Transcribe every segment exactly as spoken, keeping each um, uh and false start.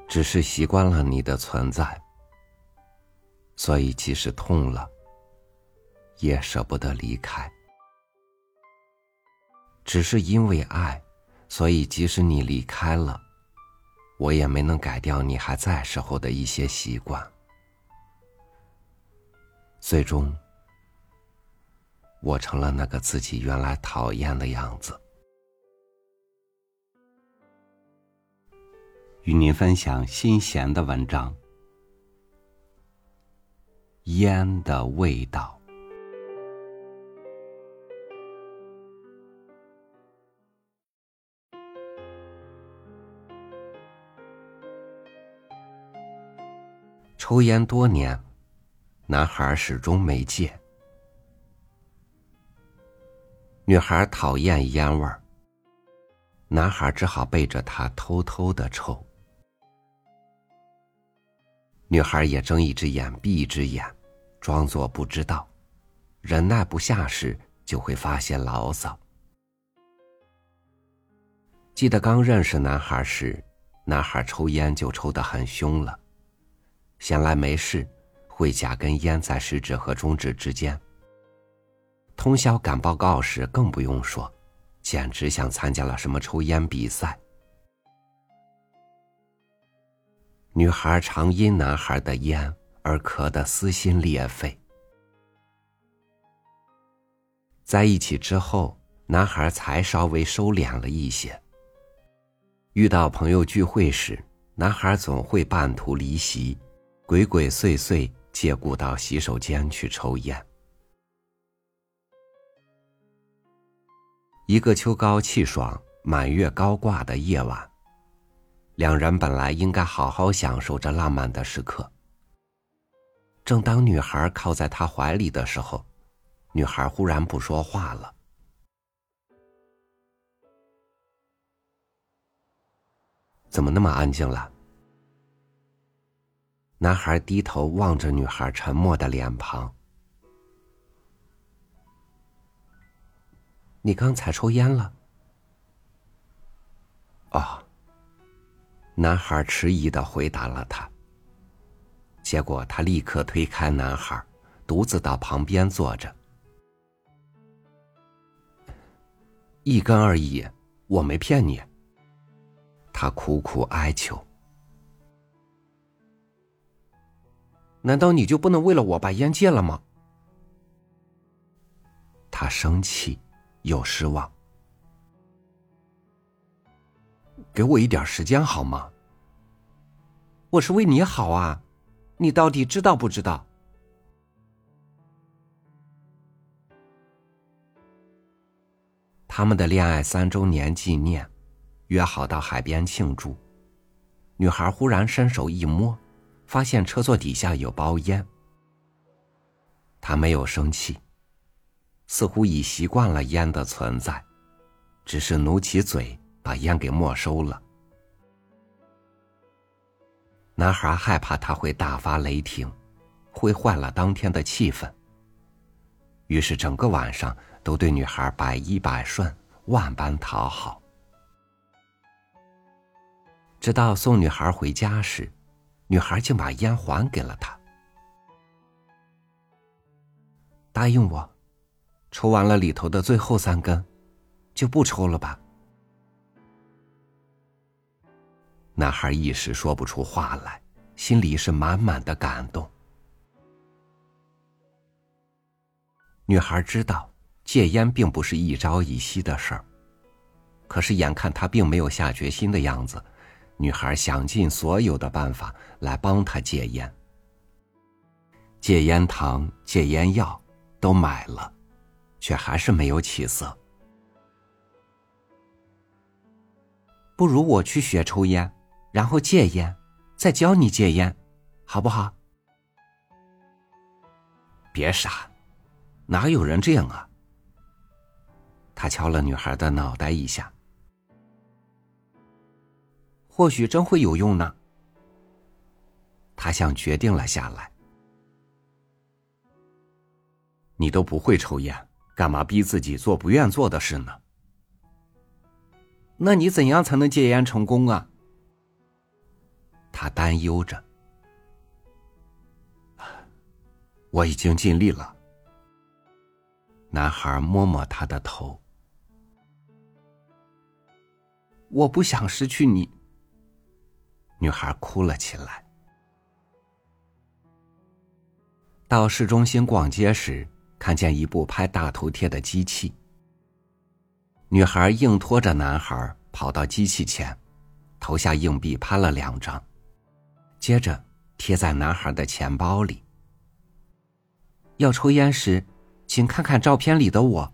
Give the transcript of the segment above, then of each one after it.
只是习惯了你的存在，所以即使痛了，也舍不得离开。只是因为爱，所以即使你离开了，我也没能改掉你还在时候的一些习惯。最终，我成了那个自己原来讨厌的样子。与您分享新贤的文章《烟的味道》。抽烟多年，男孩始终没戒。女孩讨厌烟味儿，男孩只好背着她偷偷地抽。女孩也睁一只眼闭一只眼，装作不知道，忍耐不下时就会发些牢骚。记得刚认识男孩时，男孩抽烟就抽得很凶了，闲来没事会夹根烟在食指和中指之间。通宵赶报告时更不用说，简直像参加了什么抽烟比赛。女孩常因男孩的烟而咳得撕心裂肺。在一起之后，男孩才稍微收敛了一些。遇到朋友聚会时，男孩总会半途离席，鬼鬼祟祟借故到洗手间去抽烟。一个秋高气爽、满月高挂的夜晚，两人本来应该好好享受这浪漫的时刻。正当女孩靠在他怀里的时候，女孩忽然不说话了。怎么那么安静了？男孩低头望着女孩沉默的脸庞。你刚才抽烟了？哦，男孩迟疑地回答了他。结果他立刻推开男孩，独自到旁边坐着。一根而已，我没骗你。他苦苦哀求。难道你就不能为了我把烟戒了吗？他生气又失望。给我一点时间好吗？我是为你好啊，你到底知道不知道？他们的恋爱三周年纪念，约好到海边庆祝。女孩忽然伸手一摸，发现车座底下有包烟。她没有生气，似乎已习惯了烟的存在，只是努起嘴把烟给没收了。男孩害怕他会大发雷霆，会坏了当天的气氛，于是整个晚上都对女孩百依百顺，万般讨好。直到送女孩回家时，女孩竟把烟还给了他。答应我，抽完了里头的最后三根，就不抽了吧。男孩一时说不出话来，心里是满满的感动。女孩知道戒烟并不是一朝一夕的事儿，可是眼看他并没有下决心的样子，女孩想尽所有的办法来帮他戒烟。戒烟糖、戒烟药都买了，却还是没有起色。不如我去学抽烟，然后戒烟，再教你戒烟，好不好？别傻，哪有人这样啊？他敲了女孩的脑袋一下。或许真会有用呢。他像决定了下来。你都不会抽烟，干嘛逼自己做不愿做的事呢？那你怎样才能戒烟成功啊？ 他担忧着。我已经尽力了。男孩摸摸他的头。我不想失去你。女孩哭了起来。到市中心逛街时，看见一部拍大头贴的机器。女孩硬拖着男孩跑到机器前，投下硬币拍了两张，接着贴在男孩的钱包里。要抽烟时，请看看照片里的我。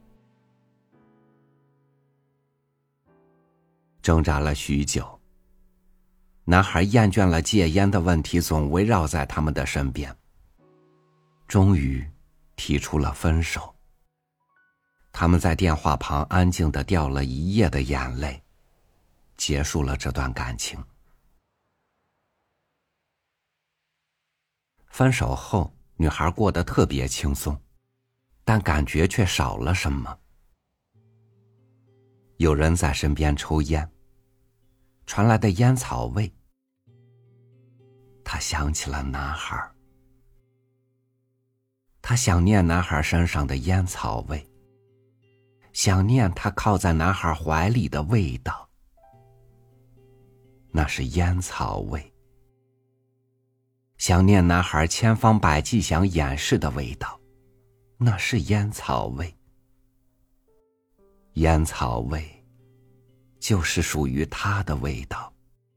挣扎了许久，男孩厌倦了戒烟的问题总围绕在他们的身边，终于提出了分手。他们在电话旁安静地掉了一夜的眼泪，结束了这段感情。分手后，女孩过得特别轻松，但感觉却少了什么。有人在身边抽烟，传来的烟草味，她想起了男孩。她想念男孩身上的烟草味，想念他靠在男孩怀里的味道，那是烟草味。想念男孩千方百计想掩饰的味道，那是烟草味。烟草味就是属于他的味道。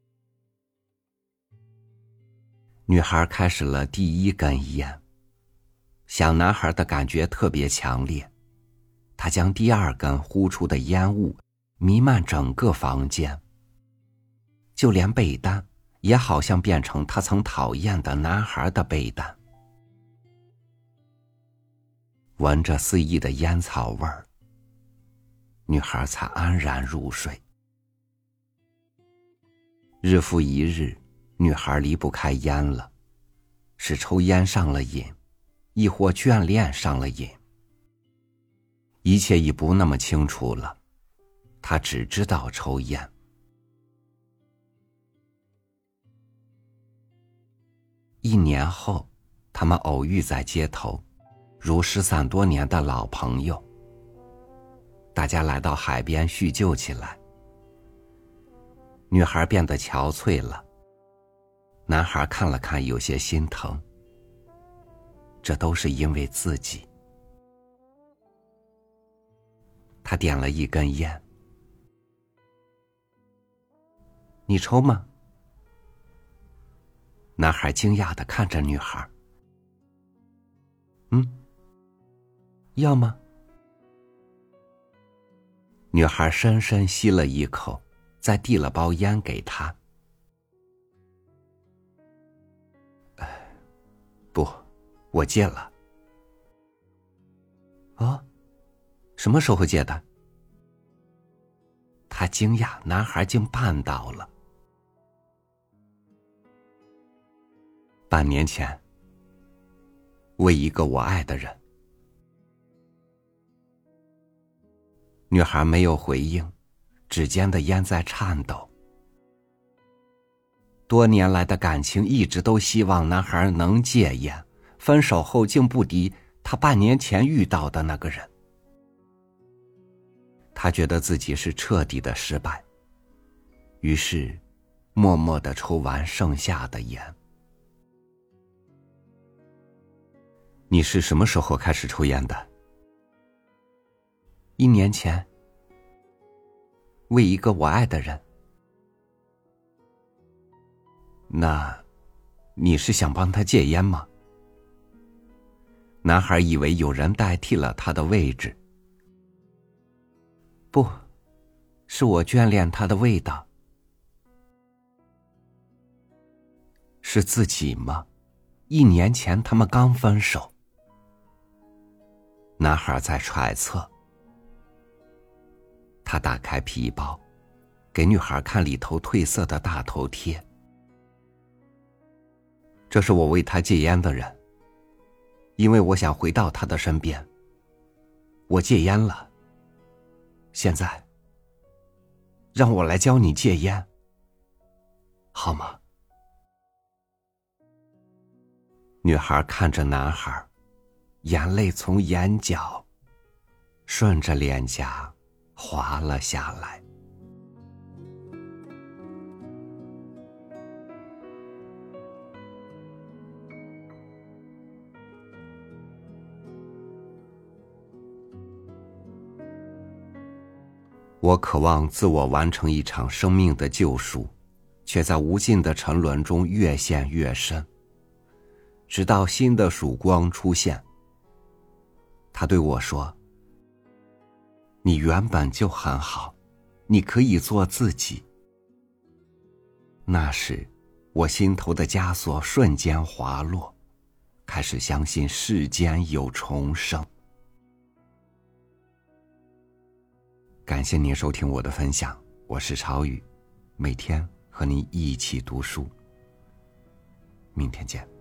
女孩开始了第一根烟，想男孩的感觉特别强烈，她将第二根呼出的烟雾弥漫整个房间，就连被单也好像变成她曾讨厌的男孩的被单。闻着肆意的烟草味儿，女孩才安然入睡。日复一日，女孩离不开烟了，是抽烟上了瘾，亦或眷恋上了瘾。一切已不那么清楚了，她只知道抽烟。一年后，他们偶遇在街头，如失散多年的老朋友。大家来到海边叙旧起来。女孩变得憔悴了，男孩看了看有些心疼。这都是因为自己。他点了一根烟。你抽吗？男孩惊讶地看着女孩。嗯，要吗？女孩深深吸了一口，再递了包烟给他。不，我戒了。哦，什么时候戒的？他惊讶男孩竟办到了。半年前，为一个我爱的人。女孩没有回应，指尖的烟在颤抖。多年来的感情一直都希望男孩能戒烟，分手后竟不敌他半年前遇到的那个人。他觉得自己是彻底的失败，于是默默地抽完剩下的烟。你是什么时候开始抽烟的？一年前，为一个我爱的人。那，你是想帮他戒烟吗？男孩以为有人代替了他的位置。不，是我眷恋他的味道。是自己吗？一年前他们刚分手。男孩在揣测。他打开皮包，给女孩看里头褪色的大头贴。这是我为他戒烟的人，因为我想回到他的身边。我戒烟了，现在让我来教你戒烟，好吗？ 女孩看着男孩，眼泪从眼角顺着脸颊滑了下来。我渴望自我完成一场生命的救赎，却在无尽的沉沦中越陷越深，直到新的曙光出现。他对我说，你原本就很好，你可以做自己。那时我心头的枷锁瞬间滑落，开始相信世间有重生。感谢您收听我的分享，我是朝雨，每天和您一起读书，明天见。